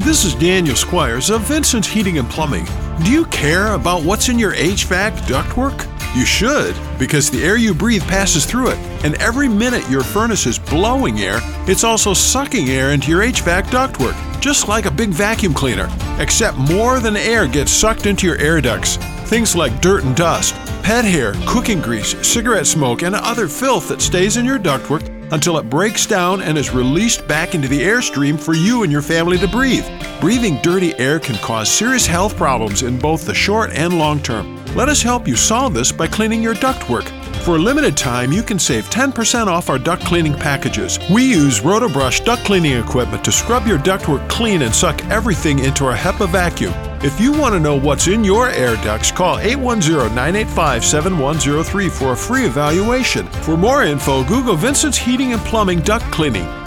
This is Daniel Squires of Vincent's Heating and Plumbing. Do you care about what's in your HVAC ductwork? You should, because the air you breathe passes through it, and every minute your furnace is blowing air, it's also sucking air into your HVAC ductwork, just like a big vacuum cleaner, except more than air gets sucked into your air ducts. Things like dirt and dust, pet hair, cooking grease, cigarette smoke, and other filth that stays in your ductwork until it breaks down and is released back into the airstream for you and your family to breathe. Breathing dirty air can cause serious health problems in both the short and long term. Let us help you solve this by cleaning your ductwork. For a limited time, you can save 10% off our duct cleaning packages. We use Rotobrush duct cleaning equipment to scrub your ductwork clean and suck everything into our HEPA vacuum. If you want to know what's in your air ducts, call 810-985-7103 for a free evaluation. For more info, Google Vincent's Heating and Plumbing Duct Cleaning.